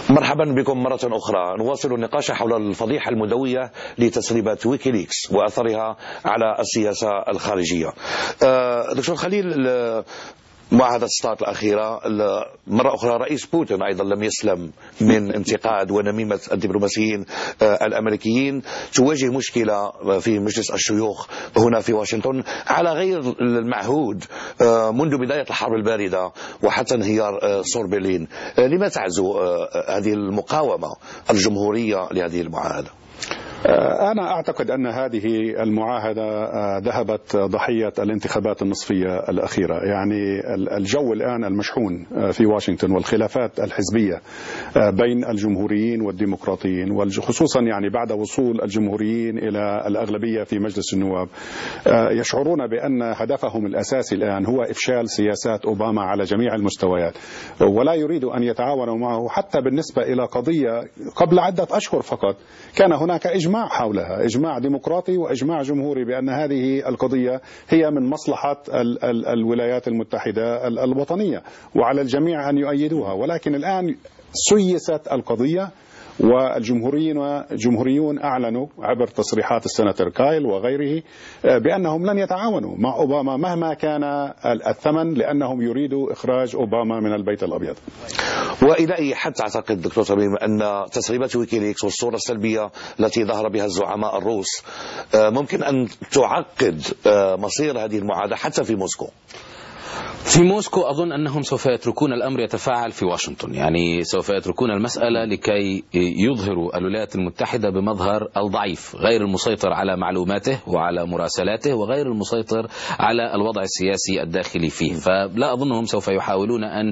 مرحبا بكم مرة أخرى. نواصل النقاش حول الفضيحة المدوية لتسريبات ويكيليكس وأثرها على السياسة الخارجية. دكتور خليل، معاهدة ستارت الأخيرة مرة أخرى رئيس بوتين أيضا لم يسلم من انتقاد ونميمة الدبلوماسيين الأمريكيين. تواجه مشكلة في مجلس الشيوخ هنا في واشنطن على غير المعهود منذ بداية الحرب الباردة وحتى انهيار سور برلين. لما تعزو هذه المقاومة الجمهورية لهذه المعاهدة؟ أنا أعتقد أن هذه المعاهدة ذهبت ضحية الانتخابات النصفية الأخيرة. يعني الجو الآن المشحون في واشنطن والخلافات الحزبية بين الجمهوريين والديمقراطيين، وخصوصا يعني بعد وصول الجمهوريين إلى الأغلبية في مجلس النواب، يشعرون بأن هدفهم الأساسي الآن هو إفشال سياسات أوباما على جميع المستويات، ولا يريدوا أن يتعاونوا معه. حتى بالنسبة إلى قضية قبل عدة أشهر فقط كان هناك إجماع حولها، إجماع ديمقراطي وإجماع جمهوري، بأن هذه القضية هي من مصلحة الولايات المتحدة الوطنية وعلى الجميع أن يؤيدوها. ولكن الآن سيست القضية، والجمهوريون أعلنوا عبر تصريحات السناتور كايل وغيره بأنهم لن يتعاونوا مع أوباما مهما كان الثمن، لأنهم يريدوا إخراج أوباما من البيت الأبيض. وإلى أي حد تعتقد دكتور تميم أن تسريبات ويكيليكس والصورة السلبية التي ظهر بها الزعماء الروس ممكن أن تعقد مصير هذه المعاهدة حتى في موسكو؟ في موسكو أظن أنهم سوف يتركون الأمر يتفاعل في واشنطن، يعني سوف يتركون المسألة لكي يظهروا الولايات المتحدة بمظهر الضعيف، غير المسيطر على معلوماته وعلى مراسلاته وغير المسيطر على الوضع السياسي الداخلي فيه. فلا أظنهم سوف يحاولون أن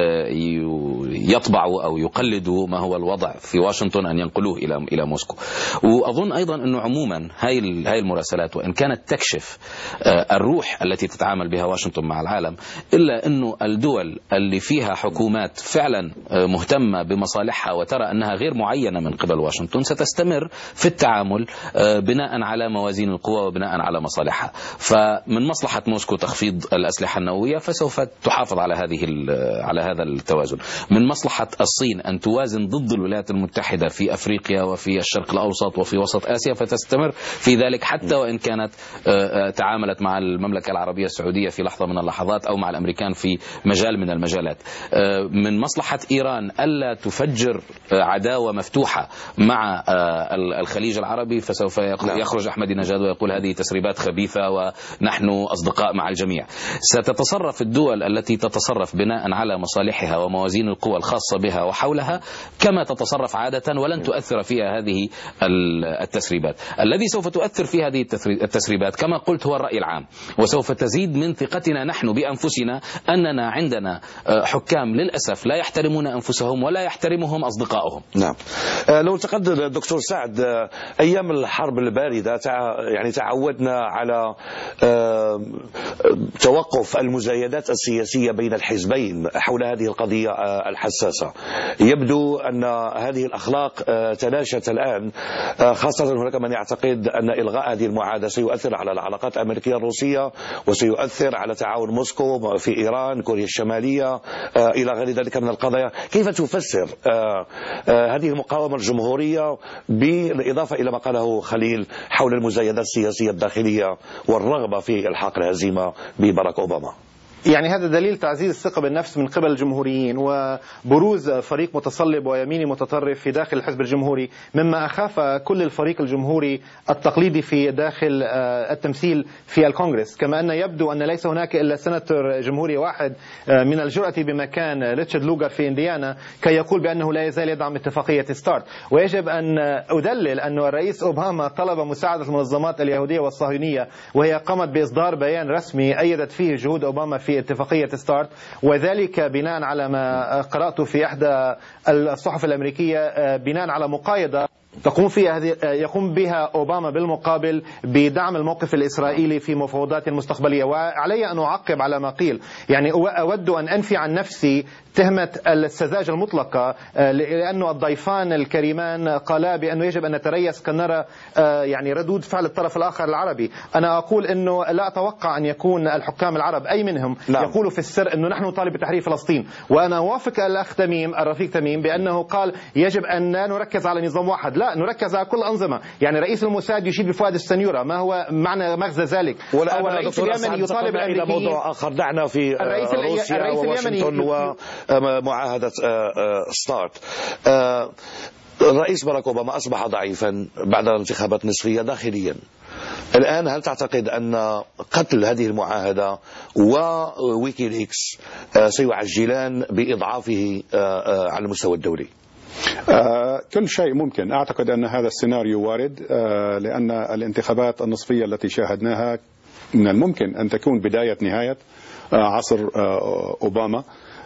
يطبعوا أو يقلدوا ما هو الوضع في واشنطن أن ينقلوه إلى موسكو. وأظن أيضا أنه عموما هاي المراسلات وإن كانت تكشف الروح التي تتعامل بها واشنطن مع العالم، إلا أنه الدول اللي فيها حكومات فعلا مهتمة بمصالحها وترى أنها غير معينة من قبل واشنطن ستستمر في التعامل بناء على موازين القوى وبناء على مصالحها. فمن مصلحة موسكو تخفيض الأسلحة النووية، فسوف تحافظ على هذا التوازن. من مصلحة الصين أن توازن ضد الولايات المتحدة في أفريقيا وفي الشرق الأوسط وفي وسط آسيا، فتستمر في ذلك حتى وإن كانت تعاملت مع المملكة العربية السعودية في لحظة من اللحظات أو مع الأمريكان في مجال من المجالات. من مصلحة إيران ألا تفجر عداوة مفتوحة مع الخليج العربي، فسوف يخرج أحمد نجاد ويقول هذه تسريبات خبيثة ونحن أصدقاء مع الجميع. ستتصرف الدول التي تتصرف بناء على مصالحها وموازين القوى الخاصة بها وحولها كما تتصرف عادة، ولن تؤثر فيها هذه التسريبات. الذي سوف تؤثر في هذه التسريبات كما قلت هو الرأي العام، وسوف تزيد من ثقتنا نحن بأنفسنا أننا عندنا حكام للأسف لا يحترمون أنفسهم ولا يحترمهم أصدقائهم. نعم. لو انتقد الدكتور سعد أيام الحرب الباردة يعني تعودنا على توقف المزايدات السياسية بين الحزبين حول هذه القضية الحساسة. يبدو أن هذه الأخلاق تلاشت الآن، خاصة هناك من يعتقد أن إلغاء هذه المعاهدة سيؤثر على العلاقات الأمريكية الروسية وسيؤثر على تعاون موسكو في إيران، كوريا الشمالية، إلى غير ذلك من القضايا. كيف تفسر هذه المقاومة الجمهورية بالإضافة إلى ما قاله خليل حول المزايدات السياسية الداخلية والرغبة في إلحاق الهزيمة بباراك أوباما؟ يعني هذا دليل تعزيز الثقة بالنفس من قبل الجمهوريين وبروز فريق متصلب ويميني متطرف في داخل الحزب الجمهوري، مما أخاف كل الفريق الجمهوري التقليدي في داخل التمثيل في الكونغرس. كما أن يبدو أن ليس هناك إلا سناتور جمهوري واحد من الجرأة بمكان ريتشارد لوغر في إنديانا كي يقول بأنه لا يزال يدعم اتفاقية ستارت. ويجب أن أدلل أن الرئيس أوباما طلب مساعدة المنظمات اليهودية والصهيونية، وهي قامت بإصدار بيان رسمي أيدت فيه جهود أوباما في اتفاقية ستارت، وذلك بناء على ما قرأته في إحدى الصحف الأمريكية بناء على مقايضة يقوم بها أوباما بالمقابل بدعم الموقف الإسرائيلي في مفاوضات المستقبلية. وعلي أن أعقب على ما قيل، يعني أود أن أنفي عن نفسي تهمة السذاجة المطلقة، لأن الضيفان الكريمان قالا بأنه يجب أن نتريث كنرى يعني ردود فعل الطرف الآخر العربي. أنا أقول أنه لا أتوقع أن يكون الحكام العرب أي منهم يقولوا في السر أنه نحن نطالب بتحرير فلسطين. وأنا أوافق الأخ تميم الرفيق تميم بأنه قال يجب أن لا نركز على نظام واحد، لا نركز على كل الأنظمة. يعني رئيس الموساد يشيد بفؤاد السنيورة، ما هو معنى مغزى ذلك؟ والآن الرئيس اليمني يطالب إلى موضوع آخر. دعنا في روسيا وواشنطن ومعاهدة ستارت. الرئيس باراك أوباما أصبح ضعيفا بعد انتخابات نصفية داخليا. الآن هل تعتقد أن قتل هذه المعاهدة وويكيليكس سيعجلان بإضعافه على المستوى الدولي؟ كل شيء ممكن. أعتقد أن هذا السيناريو وارد، لأن الانتخابات النصفية التي شاهدناها من الممكن أن تكون بداية نهاية عصر أوباما،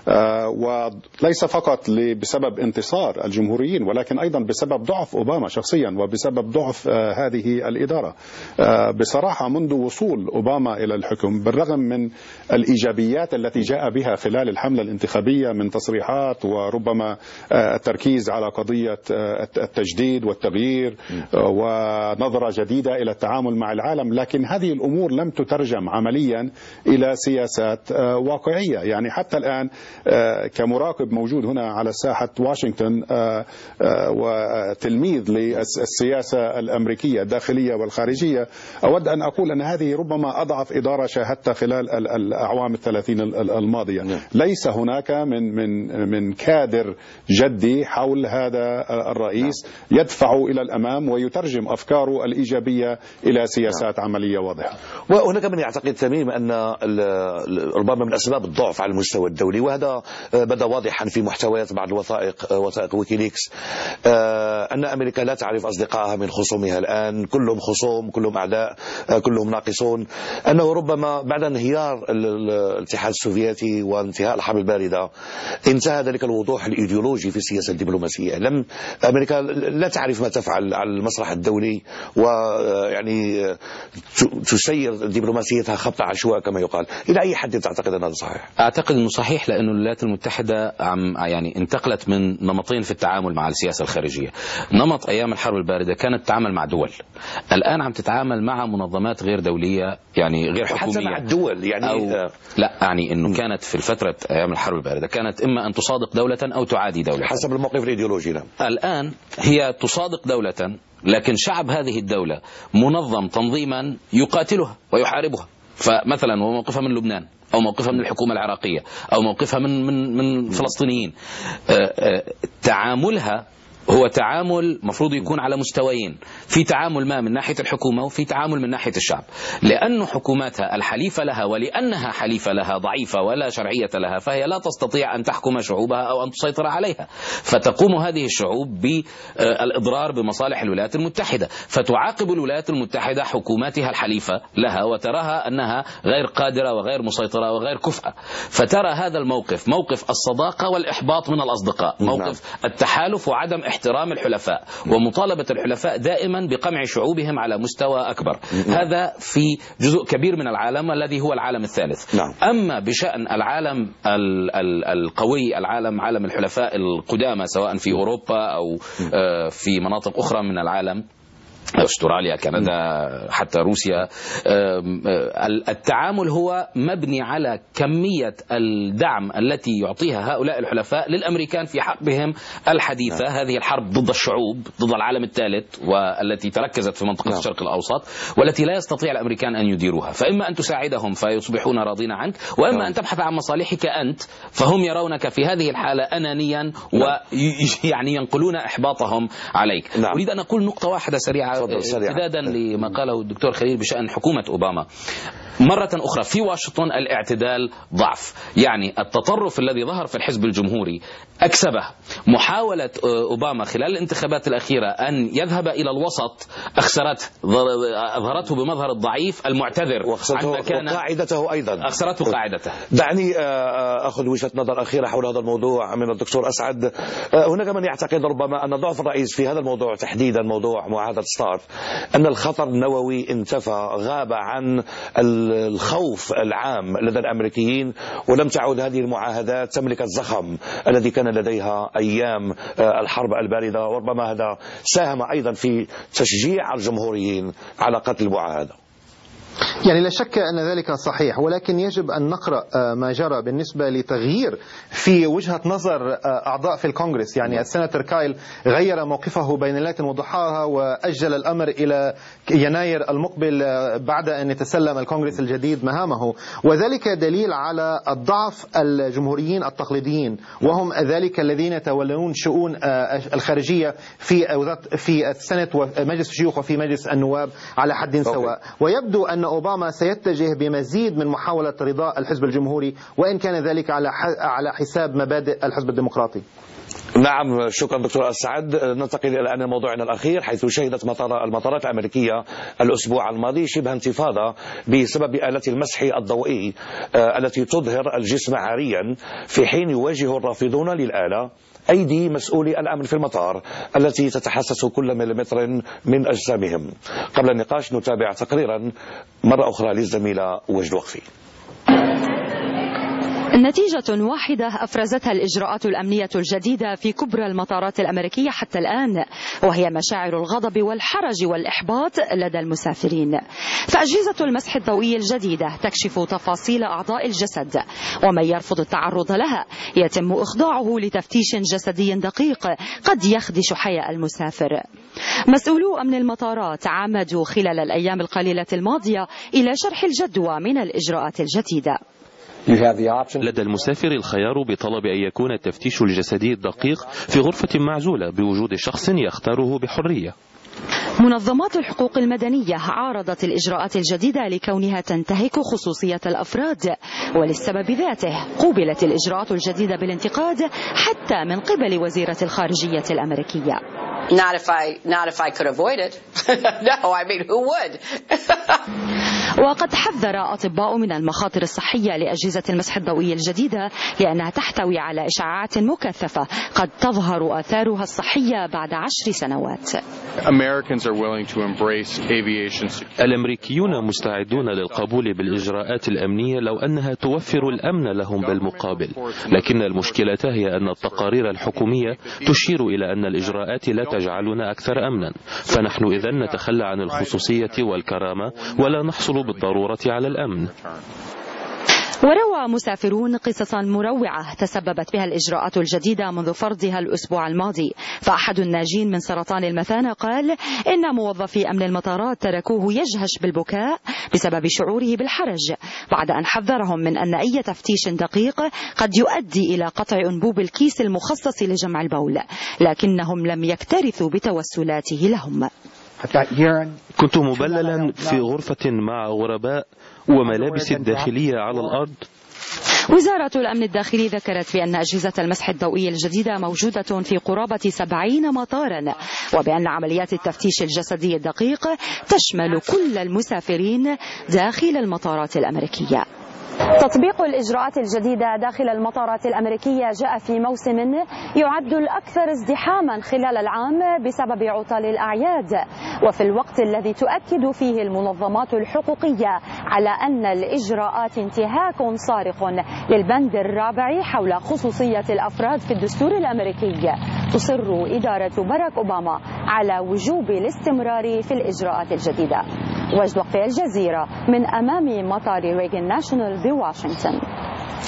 وليس فقط بسبب انتصار الجمهوريين، ولكن أيضا بسبب ضعف أوباما شخصيا وبسبب ضعف هذه الإدارة. بصراحة منذ وصول أوباما إلى الحكم، بالرغم من الإيجابيات التي جاء بها خلال الحملة الانتخابية من تصريحات وربما التركيز على قضية التجديد والتغيير ونظرة جديدة إلى التعامل مع العالم، لكن هذه الأمور لم تترجم عمليا إلى سياسات واقعية. يعني حتى الآن كمراقب موجود هنا على ساحة واشنطن وتلميذ للسياسة الأمريكية الداخلية والخارجية، أود أن أقول أن هذه ربما أضعف إدارة شاهدتها خلال الأعوام 30 الماضية. ليس هناك من كادر جدي حول هذا الرئيس يدفع إلى الأمام ويترجم أفكاره الإيجابية إلى سياسات عملية واضحة. وهناك من يعتقد تميم أن ربما من أسباب الضعف على المستوى الدولي، وهذا بدا واضحا في محتويات بعض وثائق ويكيليكس، أن أمريكا لا تعرف أصدقائها من خصومها الآن، كلهم خصوم، كلهم أعداء، كلهم ناقصون. أنه ربما بعد انهيار الاتحاد السوفيتي وانتهاء الحرب الباردة انتهى ذلك الوضوح الإيديولوجي في السياسة الدبلوماسية. أمريكا لا تعرف ما تفعل على المسرح الدولي، ويعني تسير دبلوماسيتها خط عشواء كما يقال. إلى أي حد تعتقد أن هذا صحيح؟ أعتقد أنه صحيح، لأن الولايات المتحدة يعني انتقلت من نمطين في التعامل مع السياسة الخارجية. نمط أيام الحرب الباردة كانت تتعامل مع دول، الآن عم تتعامل مع منظمات غير دولية، يعني غير حكومية. حتى مع الدول يعني لا، يعني أنه كانت في الفترة أيام الحرب الباردة كانت إما أن تصادق دولة أو تعادي دولة حسب الموقف الإيديولوجي. الآن هي تصادق دولة، لكن شعب هذه الدولة منظم تنظيما يقاتلها ويحاربها. فمثلا موقفها من لبنان، أو موقفها من الحكومة العراقية، أو موقفها من فلسطينيين. تعاملها هو تعامل مفروض يكون على مستويين، في تعامل ما من ناحية الحكومة وفي تعامل من ناحية الشعب، لأن حكوماتها الحليفة لها ولأنها حليفة لها ضعيفة ولا شرعية لها، فهي لا تستطيع أن تحكم شعوبها أو أن تسيطر عليها، فتقوم هذه الشعوب بالإضرار بمصالح الولايات المتحدة، فتعاقب الولايات المتحدة حكوماتها الحليفة لها وتراها أنها غير قادرة وغير مسيطرة وغير كفءة، فترى هذا الموقف موقف الصداقة والإحباط من الأصدقاء، موقف التحالف وعدم احترام الحلفاء ومطالبة الحلفاء دائما بقمع شعوبهم على مستوى أكبر. هذا في جزء كبير من العالم الذي هو العالم الثالث. أما بشأن العالم القوي، عالم الحلفاء القدامى سواء في أوروبا أو في مناطق أخرى من العالم، أستراليا، كندا، حتى روسيا، التعامل هو مبني على كمية الدعم التي يعطيها هؤلاء الحلفاء للأمريكان في حربهم الحديثة. هذه الحرب ضد الشعوب، ضد العالم الثالث، والتي تركزت في منطقة الشرق الأوسط، والتي لا يستطيع الأمريكان أن يديروها. فإما أن تساعدهم فيصبحون راضين عنك، وإما أن تبحث عن مصالحك أنت، فهم يرونك في هذه الحالة أنانيا ويعني ينقلون إحباطهم عليك. أريد أن أقول نقطة واحدة سريعة امتدادا لما قاله الدكتور خليل بشأن حكومة أوباما. مرة أخرى في واشنطن الاعتدال ضعف، يعني التطرف الذي ظهر في الحزب الجمهوري أكسبه. محاولة أوباما خلال الانتخابات الأخيرة أن يذهب إلى الوسط أظهرته بمظهر الضعيف المعتذر عما كان قاعدته أيضا أخسرته قاعدته. دعني أخذ وجهة نظر أخيرة حول هذا الموضوع من الدكتور أسعد. هناك من يعتقد ربما أن ضعف الرئيس في هذا الموضوع تحديدا موضوع معاهدة ستارت أن الخطر النووي انتفى، غاب عن الخوف العام لدى الأمريكيين، ولم تعد هذه المعاهدات تملك الزخم الذي كان لديها أيام الحرب الباردة، وربما هذا ساهم أيضا في تشجيع الجمهوريين على قتل المعاهدة. يعني لا شك أن ذلك صحيح، ولكن يجب أن نقرأ ما جرى بالنسبة لتغيير في وجهة نظر أعضاء في الكونغرس. يعني السناتور كايل غير موقفه بين ليلة وضحاها وأجل الأمر إلى يناير المقبل بعد أن يتسلم الكونغرس الجديد مهامه، وذلك دليل على الضعف الجمهوريين التقليديين، وهم ذلك الذين يتولون شؤون الخارجية في السنت ومجلس الشيوخ وفي مجلس النواب على حد سواء. ويبدو أن أوباما سيتجه بمزيد من محاولة رضاء الحزب الجمهوري، وإن كان ذلك على حساب مبادئ الحزب الديمقراطي. نعم، شكرا دكتور أسعد. ننتقل الآن لموضوعنا الأخير، حيث شهدت المطارات الأمريكية الأسبوع الماضي شبه انتفاضة بسبب آلات المسح الضوئي التي تظهر الجسم عاريا، في حين يواجه الرافضون للآلة أيدي مسؤولي الأمن في المطار التي تتحسس كل مليمتر من أجسامهم. قبل النقاش نتابع تقريرا مرة أخرى للزميلة وجد وقفي. نتيجة واحدة أفرزتها الإجراءات الأمنية الجديدة في كبرى المطارات الأمريكية حتى الآن، وهي مشاعر الغضب والحرج والإحباط لدى المسافرين. فأجهزة المسح الضوئي الجديدة تكشف تفاصيل أعضاء الجسد، ومن يرفض التعرض لها يتم إخضاعه لتفتيش جسدي دقيق قد يخدش حياء المسافر. مسؤولو أمن المطارات عمدوا خلال الأيام القليلة الماضية إلى شرح الجدوى من الإجراءات الجديدة. لدى المسافر الخيار بطلب أن يكون التفتيش الجسدي الدقيق في غرفة معزولة بوجود شخص يختاره بحرية. منظمات الحقوق المدنية عارضت الإجراءات الجديدة لكونها تنتهك خصوصية الأفراد، وللسبب ذاته قوبلت الإجراءات الجديدة بالانتقاد حتى من قبل وزيرة الخارجية الأمريكية. Not if I could avoid it. No, I mean, who would? وقد حذر أطباء من المخاطر الصحية لأجهزة المسح الضوئي الجديدة لأنها تحتوي على إشعاعات مكثفة قد تظهر آثارها الصحية بعد 10 سنوات. الأمريكيون مستعدون للقبول بالإجراءات الأمنية لو أنها توفر الأمن لهم بالمقابل، لكن المشكلة هي أن التقارير الحكومية تشير إلى أن الإجراءات لا تجعلنا أكثر أمنا، فنحن إذن نتخلى عن الخصوصية والكرامة ولا نحصل بالضرورة على الأمن. وروى مسافرون قصصا مروعة تسببت بها الإجراءات الجديدة منذ فرضها الأسبوع الماضي. فأحد الناجين من سرطان المثانة قال إن موظفي أمن المطارات تركوه يجهش بالبكاء بسبب شعوره بالحرج، بعد أن حذرهم من أن أي تفتيش دقيق قد يؤدي إلى قطع أنبوب الكيس المخصص لجمع البول، لكنهم لم يكترثوا بتوسلاته لهم. كنت مبللا في غرفة مع غرباء وملابس الداخلية على الأرض. وزارة الأمن الداخلي ذكرت بأن أجهزة المسح الضوئي الجديدة موجودة في قرابة 70 مطارا، وبأن عمليات التفتيش الجسدي الدقيق تشمل كل المسافرين داخل المطارات الأمريكية. تطبيق الإجراءات الجديدة داخل المطارات الأمريكية جاء في موسم يعد الأكثر ازدحاما خلال العام بسبب عطل الأعياد، وفي الوقت الذي تؤكد فيه المنظمات الحقوقية على أن الإجراءات انتهاك صارخ للبند الرابع حول خصوصية الأفراد في الدستور الأمريكي. تصر إدارة باراك أوباما على وجوب الاستمرار في الإجراءات الجديدة. وجد وقفي، الجزيرة، من أمام مطار ريغان ناشونال بواشنطن.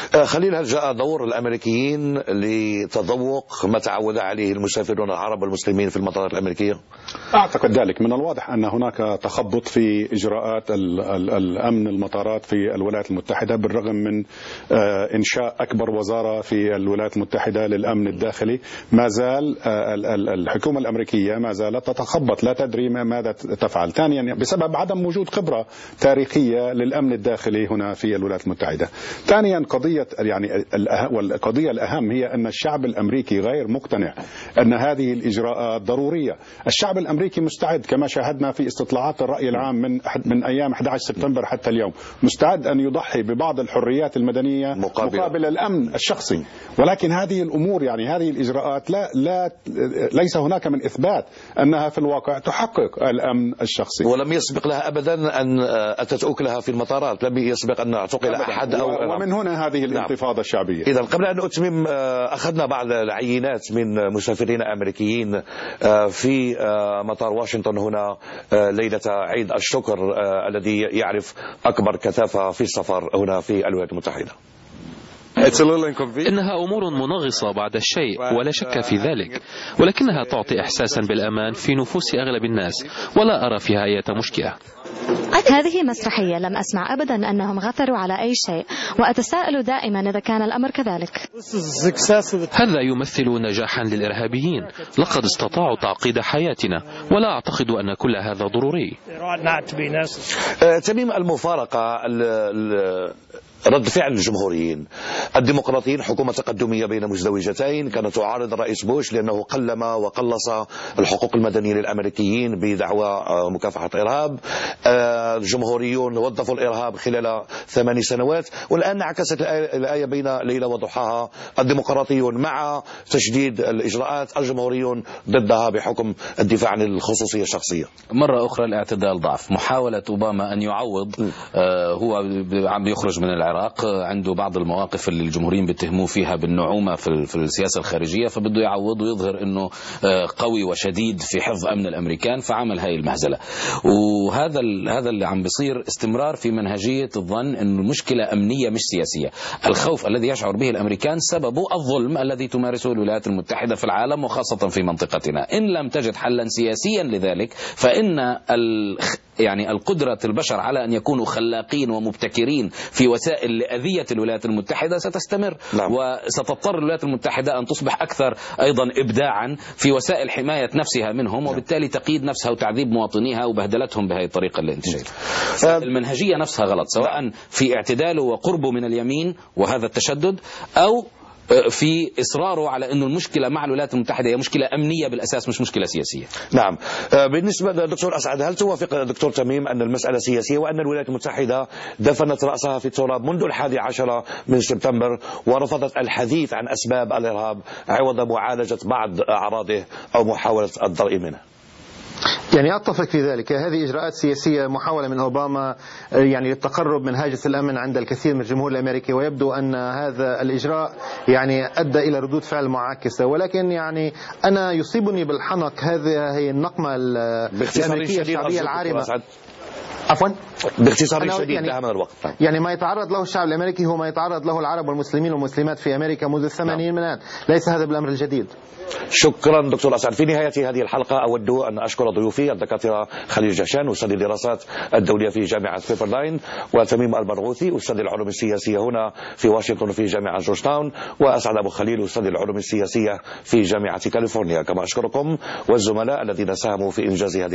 خليل، هل جاء دور الأمريكيين لتذوق ما تعود عليه المسافرون العرب والمسلمين في المطارات الأمريكية؟ أعتقد ذلك. من الواضح أن هناك تخبط في إجراءات الأمن المطارات في الولايات المتحدة، بالرغم من إنشاء أكبر وزارة في الولايات المتحدة للأمن الداخلي. ما زال الحكومة الأمريكية ما زالت تتخبط، لا تدري ماذا تفعل. ثانيا، بسبب عدم وجود خبرة تاريخية للأمن الداخلي هنا في الولايات المتحدة. ثانيا، والقضية الأهم هي أن الشعب الأمريكي غير مقتنع أن هذه الإجراءات ضرورية. الشعب الأمريكي مستعد، كما شاهدنا في استطلاعات الرأي العام من أيام 11 سبتمبر حتى اليوم، مستعد أن يضحي ببعض الحريات المدنية مقابل الأمن الشخصي. ولكن هذه الأمور، يعني هذه الإجراءات ليس هناك من إثبات أنها في الواقع تحقق الأمن الشخصي. ولم يسبق لها أبدا أن أتت أكلها في المطارات، لم يسبق أن اعتقل أحد ومن هنا هذه الانتفاضة الشعبية. إذا قبل أن أتمم، أخذنا بعض العينات من مسافرين أمريكيين في مطار واشنطن هنا ليلة عيد الشكر الذي يعرف أكبر كثافة في السفر هنا في الولايات المتحدة. إنها أمور منغصة بعض الشيء ولا شك في ذلك، ولكنها تعطي إحساسا بالأمان في نفوس أغلب الناس، ولا أرى فيها أي مشكلة. هذه مسرحية، لم أسمع أبدا أنهم غثروا على أي شيء، وأتساءل دائما إذا كان الأمر كذلك. هذا يمثل نجاحا للإرهابيين، لقد استطاعوا تعقيد حياتنا، ولا أعتقد أن كل هذا ضروري. تميم، المفارقة رد فعل الجمهوريين. الديمقراطيين حكومة تقدمية بين مزدوجتين، كانت تعارض الرئيس بوش لأنه قلم وقلص الحقوق المدنية للأمريكيين بدعوى مكافحة الإرهاب. الجمهوريون وظفوا الإرهاب خلال 8 سنوات، والآن عكست الآية بين ليلة وضحاها. الديمقراطيون مع تشديد الإجراءات، الجمهوريون ضدها بحكم الدفاع عن الخصوصية الشخصية. مرة أخرى الاعتدال ضعف. محاولة أوباما أن يعوض، هو عم يخرج من العراق، عنده بعض المواقف اللي الجمهوريين بيتهموه فيها بالنعومة في السياسة الخارجية، فبده يعوض ويظهر أنه قوي وشديد في حفظ أمن الأمريكان، فعمل هاي المهزلة. وهذا اللي عم بيصير استمرار في منهجية الظن أنه المشكلة أمنية مش سياسية. الخوف الذي يشعر به الأمريكان سببه الظلم الذي تمارسه الولايات المتحدة في العالم وخاصة في منطقتنا. إن لم تجد حلا سياسيا لذلك، فإن يعني القدرة البشر على أن يكونوا خلاقين ومبتكرين في وسائل لأذية الولايات المتحدة ستستمر. نعم. وستضطر الولايات المتحدة أن تصبح أكثر أيضا إبداعا في وسائل حماية نفسها منهم، وبالتالي تقييد نفسها وتعذيب مواطنيها وبهدلتهم بهذه الطريقة اللي أنت شايفها. المنهجية نفسها غلط، سواء في اعتداله وقربه من اليمين وهذا التشدد، أو في إصراره على أنه المشكلة مع الولايات المتحدة هي مشكلة أمنية بالأساس مش مشكلة سياسية. نعم. بالنسبة للدكتور أسعد، هل توافق دكتور تميم أن المسألة سياسية، وأن الولايات المتحدة دفنت رأسها في التراب منذ 11 من سبتمبر ورفضت الحديث عن أسباب الإرهاب عوض معالجة بعض أعراضه أو محاولة الضرء منه؟ يعني أتفق في ذلك. هذه إجراءات سياسية محاولة من أوباما يعني للتقرب من هاجس الأمن عند الكثير من الجمهور الأمريكي، ويبدو أن هذا الإجراء يعني أدى إلى ردود فعل معاكسة. ولكن يعني أنا يصيبني بالحنق هذه النقمة الأمريكية الشعبية العارمة. عفوا، باختصار شديد من الوقت. يعني ما يتعرض له الشعب الأمريكي هو ما يتعرض له العرب والمسلمين والمسلمات في أمريكا منذ ال80 من عام. ليس هذا بالأمر الجديد. شكرا دكتور أسعد. في نهاية هذه الحلقة أود أن أشكر ضيوفي الدكاترة خليل جهشان أستاذ الدراسات الدولية في جامعة بيبرلاين، وتميم البرغوثي أستاذ العلوم السياسية هنا في واشنطن في جامعة جورج تاون، وأسعد أبو خليل أستاذ العلوم السياسية في جامعة كاليفورنيا. كما أشكركم والزملاء الذين ساهموا في إنجاز هذه